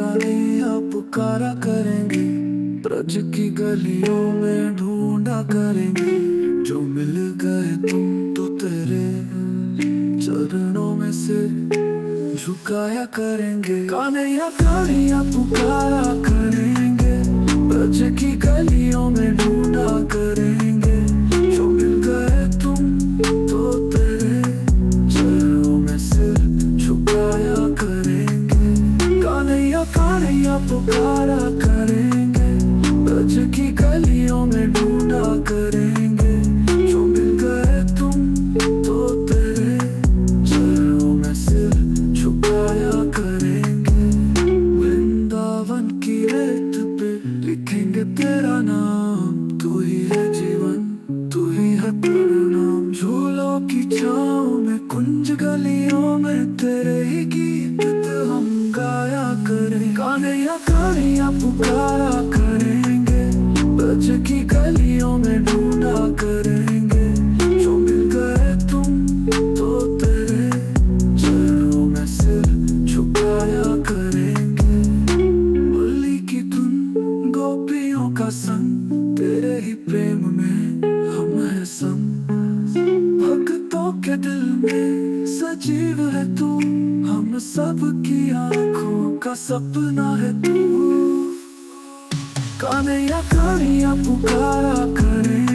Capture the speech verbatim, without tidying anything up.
कन्हैया पुकारा करेंगे, ब्रज की गलियों में ढूंढा करेंगे। जो मिल गए तुम तो तेरे चरणों में से झुकाया करेंगे। कन्हैया कन्हैया पुकारा करेंगे, ब्रज की गलियों में ढूंढा करेंगे। जो मिल गए तुम तो तेरे चरणों में से झुकाया करेंगे। कन्हैया कन्हैया पुकारा करेंगे, ब्रज की गलियों में ढूंढा करेंगे। जो मिल गए तुम तो तेरे चरणों में सिर झुकाया करेंगे। वृंदावन की रेत पे लिखेंगे तेरा नाम, तू ही है जीवन, तू ही है प्रणाम। झूलों की छाँव में कुंज गलियों में तेरे ही गीत हम गाया करें। कन्हैया कन्हैया पुकारा करेंगे, ब्रज की गलियों में ढूंढा करेंगे। जो मिल गए तुम तो तेरे चरणों में सिर झुकाया करेंगे। मुरली की धुन गोपियों का संग, तेरे ही प्रेम में हम है संग। भक्तों के दिल में सजीव है तू, हम सब की आँखों का सपना है तू। कन्हैया कन्हैया पुकारा करें,